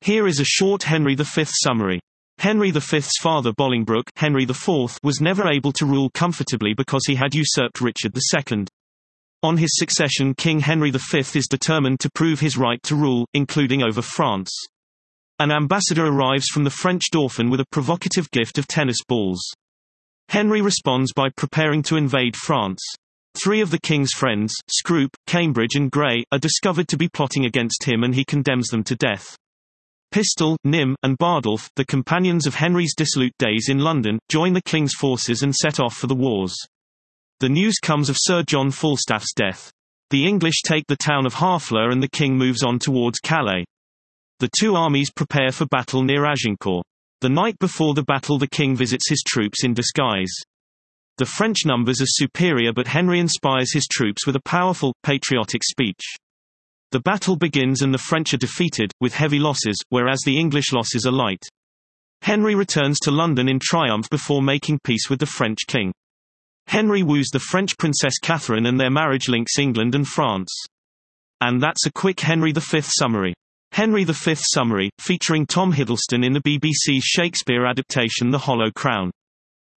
Here is a short Henry V summary. Henry V's father Bolingbroke, Henry IV, was never able to rule comfortably because he had usurped Richard II. On his succession, King Henry V is determined to prove his right to rule, including over France. An ambassador arrives from the French Dauphin with a provocative gift of tennis balls. Henry responds by preparing to invade France. 3 of the king's friends, Scrope, Cambridge and Grey, are discovered to be plotting against him and he condemns them to death. Pistol, Nym, and Bardolph, the companions of Henry's dissolute days in London, join the king's forces and set off for the wars. The news comes of Sir John Falstaff's death. The English take the town of Harfleur and the king moves on towards Calais. The 2 armies prepare for battle near Agincourt. The night before the battle, the king visits his troops in disguise. The French numbers are superior, but Henry inspires his troops with a powerful, patriotic speech. The battle begins and the French are defeated, with heavy losses, whereas the English losses are light. Henry returns to London in triumph before making peace with the French king. Henry woos the French Princess Catherine and their marriage links England and France. And that's a quick Henry V summary. Henry V summary, featuring Tom Hiddleston in the BBC Shakespeare adaptation The Hollow Crown.